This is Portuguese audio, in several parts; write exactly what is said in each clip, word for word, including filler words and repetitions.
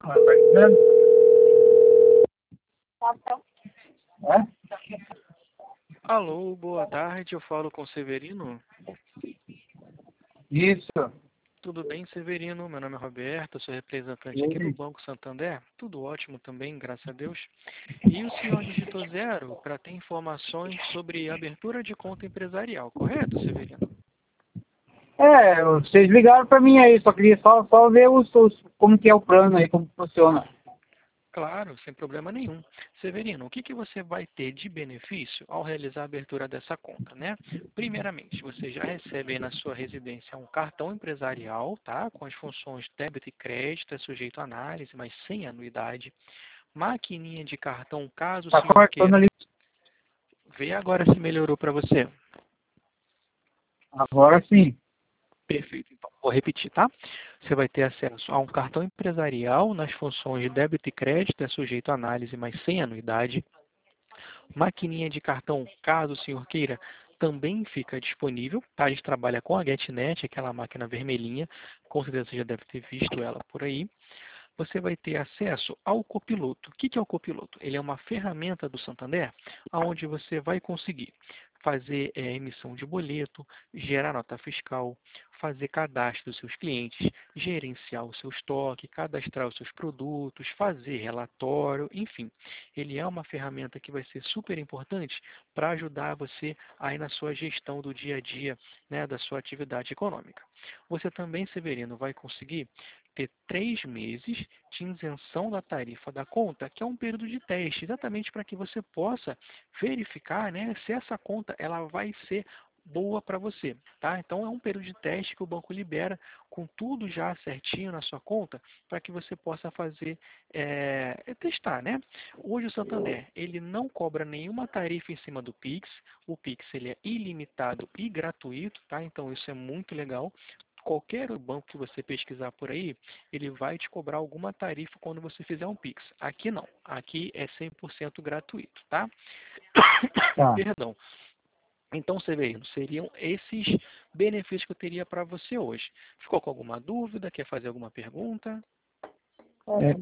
Ah, tá dizendo? É? Alô, boa tarde, eu falo com o Severino. Isso. Tudo bem, Severino? Meu nome é Roberto, sou representante aqui do Ele. Banco Santander. Tudo ótimo também, graças a Deus. E o senhor digitou zero para ter informações sobre abertura de conta empresarial, correto, Severino? É, vocês ligaram pra mim aí, só queria só, só ver os, os, como que é o plano aí, como funciona. Claro, sem problema nenhum. Severino, o que, que você vai ter de benefício ao realizar a abertura dessa conta, né? Primeiramente, você já recebe aí na sua residência um cartão empresarial, tá? Com as funções débito e crédito, é sujeito a análise, mas sem anuidade. Maquininha de cartão, caso o Tá senhor cortando queira. ali. Vê agora se melhorou para você. Agora sim. Perfeito, então. Vou repetir, tá? Você vai ter acesso a um cartão empresarial nas funções de débito e crédito, é sujeito a análise, mas sem anuidade. Maquininha de cartão, caso o senhor queira, também fica disponível, tá? A gente trabalha com a GetNet, aquela máquina vermelhinha, com certeza você já deve ter visto ela por aí. Você vai ter acesso ao copiloto. O que é o copiloto? Ele é uma ferramenta do Santander, onde você vai conseguir fazer é, emissão de boleto, gerar nota fiscal, fazer cadastro dos seus clientes, gerenciar o seu estoque, cadastrar os seus produtos, fazer relatório, enfim. Ele é uma ferramenta que vai ser super importante para ajudar você aí na sua gestão do dia a dia, né, da sua atividade econômica. Você também, Severino, vai conseguir ter três meses de isenção da tarifa da conta, que é um período de teste, exatamente para que você possa verificar, né, se essa conta ela vai ser boa para você, tá? Então é um período de teste que o banco libera com tudo já certinho na sua conta para que você possa fazer é, testar, né? Hoje o Santander ele não cobra nenhuma tarifa em cima do Pix, o Pix ele é ilimitado e gratuito, tá? Então isso é muito legal. Qualquer banco que você pesquisar por aí, ele vai te cobrar alguma tarifa quando você fizer um Pix. Aqui não. Aqui é cem por cento gratuito, tá? Tá. Perdão. Então, Severino, seriam esses benefícios que eu teria para você hoje. Ficou com alguma dúvida? Quer fazer alguma pergunta? É,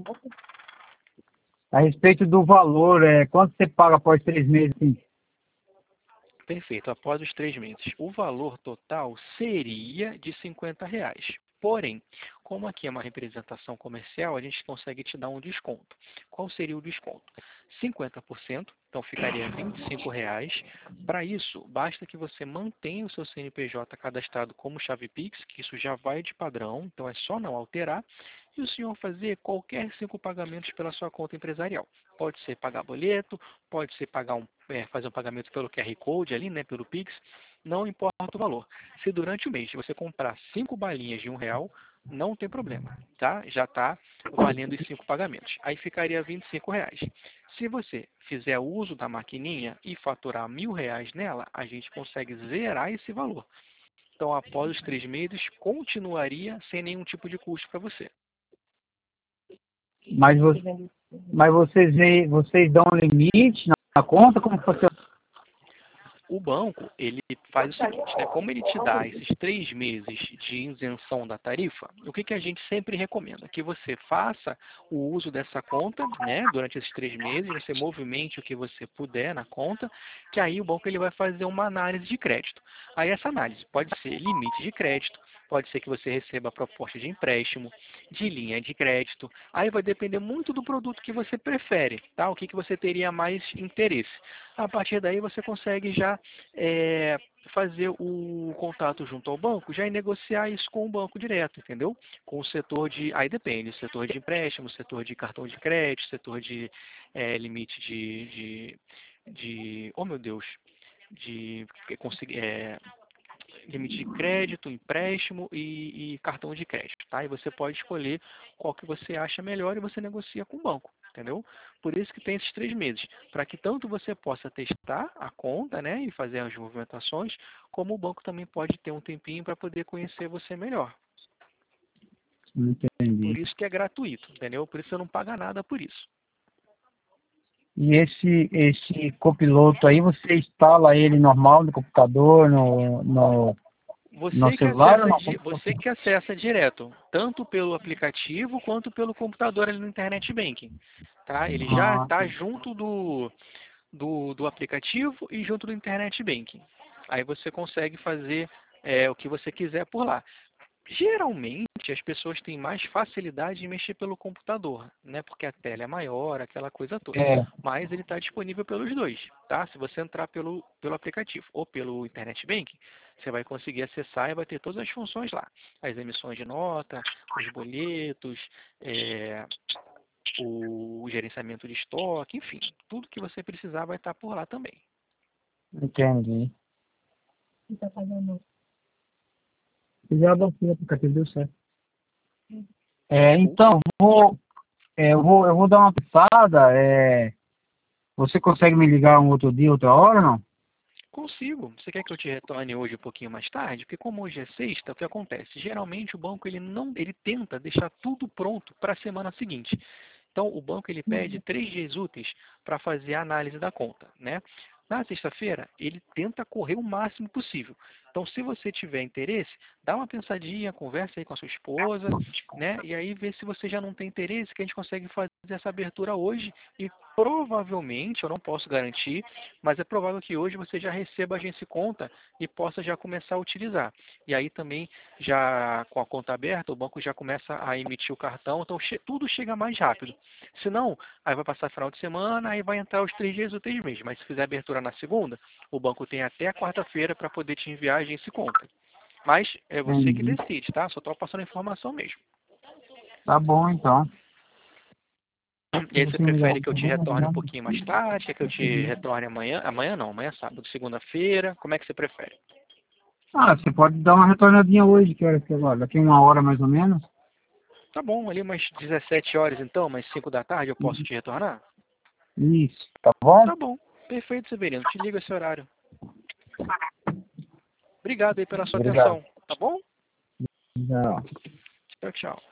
a respeito do valor, é, quanto você paga após três meses? Assim? Perfeito, após os três meses. O valor total seria de cinquenta reais. Porém, como aqui é uma representação comercial, a gente consegue te dar um desconto. Qual seria o desconto? cinquenta por cento, então ficaria vinte e cinco reais. Para isso, basta que você mantenha o seu C N P J cadastrado como chave Pix, que isso já vai de padrão, então é só não alterar, e o senhor fazer qualquer cinco pagamentos pela sua conta empresarial. Pode ser pagar boleto, pode ser pagar um, é, fazer um pagamento pelo Q R Code ali, né, pelo Pix, não importa o valor. Se durante o mês você comprar cinco balinhas de um real, não tem problema, tá? Já está valendo os cinco pagamentos. Aí ficaria vinte e cinco reais. Se você fizer uso da maquininha e faturar mil reais nela, a gente consegue zerar esse valor. Então, após os três meses, continuaria sem nenhum tipo de custo para você. Mas, vo- mas vocês, veem- vocês dão um limite na conta? Como funciona? O banco, ele faz o seguinte, né? Como ele te dá esses três meses de isenção da tarifa, o que, que a gente sempre recomenda? Que você faça o uso dessa conta, né? Durante esses três meses, você movimente o que você puder na conta, que aí o banco ele vai fazer uma análise de crédito. Aí essa análise pode ser limite de crédito, pode ser que você receba proposta de empréstimo, de linha de crédito. Aí vai depender muito do produto que você prefere, tá? O que, que você teria mais interesse. A partir daí você consegue já é, fazer o contato junto ao banco, já e negociar isso com o banco direto, entendeu? Com o setor de, aí depende, setor de empréstimo, setor de cartão de crédito, setor de é, limite de, de, de, oh meu Deus, de conseguir, é, limite de crédito, empréstimo e, e cartão de crédito, tá? E você pode escolher qual que você acha melhor e você negocia com o banco, entendeu? Por isso que tem esses três meses, para que tanto você possa testar a conta, né, e fazer as movimentações, como o banco também pode ter um tempinho para poder conhecer você melhor. Não entendi. Por isso que é gratuito, entendeu? Por isso você não paga nada por isso. E esse, esse copiloto aí, você instala ele normal no computador, no, no, Você no que, celular ou acessa, não? di- você que acessa direto, tanto pelo aplicativo quanto pelo computador ali no Internet Banking. Tá? Ele já Ah, está junto do, do, do aplicativo e junto do Internet Banking. Aí você consegue fazer é, o que você quiser por lá. Geralmente as pessoas têm mais facilidade em mexer pelo computador, né? Porque a tela é maior, aquela coisa toda. é, Mas ele está disponível pelos dois, tá? Se você entrar pelo, pelo aplicativo ou pelo Internet Banking, você vai conseguir acessar e vai ter todas as funções lá. As emissões de nota, os boletos, é, o gerenciamento de estoque, enfim, tudo que você precisar vai estar por lá também. entendi. Já baixei o aplicativo, deu certo. É, Desculpa. então, vou, é, eu vou, eu vou dar uma pensada. É, você consegue me ligar um outro dia, outra hora, não? Consigo. Você quer que eu te retorne hoje um pouquinho mais tarde? Porque como hoje é sexta, o que acontece? Geralmente o banco ele não, ele tenta deixar tudo pronto para a semana seguinte. Então o banco ele pede três dias úteis para fazer a análise da conta, né? Na sexta-feira ele tenta correr o máximo possível. Então se você tiver interesse, dá uma pensadinha, conversa aí com a sua esposa, né? E aí vê se você já não tem interesse, que a gente consegue fazer essa abertura hoje e provavelmente, eu não posso garantir, mas é provável que hoje você já receba a agência conta e possa já começar a utilizar. E aí também, já com a conta aberta, o banco já começa a emitir o cartão, então che tudo chega mais rápido. Se não, aí vai passar final de semana, aí vai entrar os três dias úteis mesmo. Mas se fizer abertura na segunda, o banco tem até a quarta-feira para poder te enviar a agência conta. Mas é você que Entendi. decide, tá? Só estou passando a informação mesmo. Tá bom, então. E Se aí você você me ligar prefere que eu outro te dia, me retorne um ligar. pouquinho mais tarde? Quer que eu te retorne amanhã? Amanhã não, amanhã é sábado, segunda-feira. Como é que você prefere? Ah, você pode dar uma retornadinha hoje, que hora que é agora? Daqui uma hora mais ou menos. Tá bom, ali umas dezessete horas então, umas cinco da tarde eu posso te retornar? Isso, tá bom? Tá bom, perfeito, Severino. Te ligo esse horário. Obrigado aí pela sua Obrigado. atenção, tá bom? Tchau. Tchau, tchau.